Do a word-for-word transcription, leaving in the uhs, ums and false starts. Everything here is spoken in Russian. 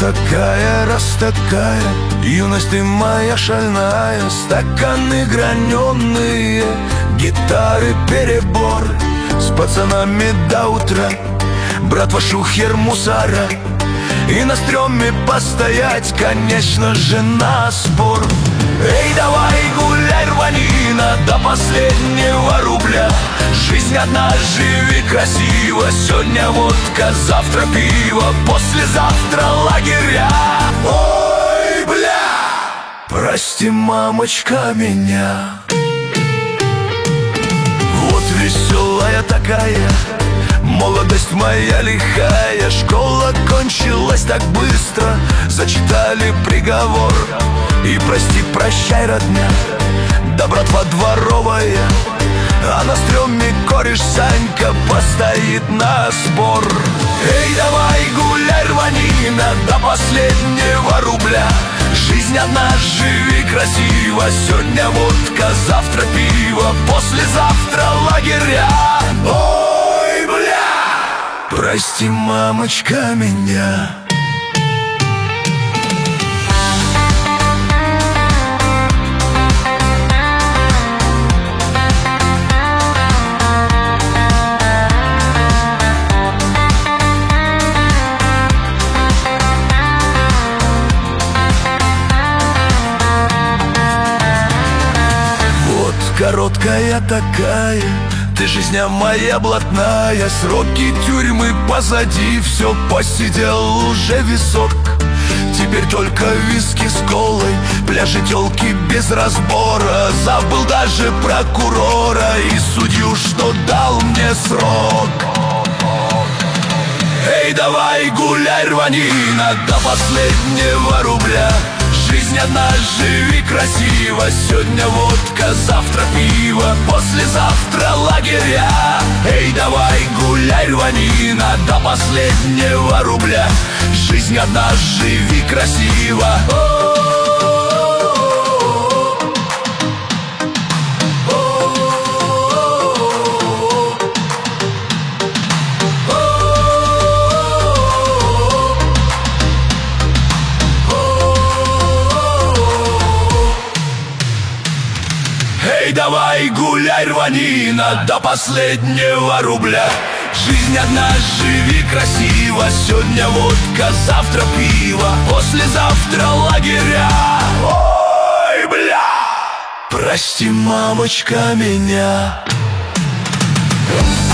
такая, раз такая, юность ты моя шальная. Стаканы граненые, гитары перебор, с пацанами до утра, братва шухер мусора. И на стреме постоять, конечно же, на спор. Эй, давай гуляй, рванина, до последнего рубля. Жизнь одна, живи красиво. Сегодня водка, завтра пиво, послезавтра лагеря. Ой, бля, прости, мамочка, меня. Вот веселая такая, молодость моя лихая. Школа кончилась так быстро, зачитали приговор. И прости, прощай, родня, да братва дворовая. А на стреме кореш Санька постоит на спор. Эй, давай гуляй, рванина, до последнего рубля. Жизнь одна, живи красиво. Сегодня водка, завтра пиво, послезавтра лагеря. Ой, бля, прости, мамочка, меня. Короткая такая, ты жизнь моя блатная. Сроки тюрьмы позади, все посидел уже висок. Теперь только виски с колой, пляжи тёлки без разбора. Забыл даже прокурора и судью, что дал мне срок. Эй, давай гуляй, рванина, до последнего рубля. Жизнь одна, живи красиво. Сегодня водка, завтра пиво, послезавтра лагеря. Эй, давай гуляй, рванина, до последнего рубля. Жизнь одна, живи красиво. Эй, давай гуляй, рванина, до последнего рубля. Жизнь одна, живи красиво. Сегодня водка, завтра пиво, послезавтра лагеря. Ой, бля, прости, мамочка, меня.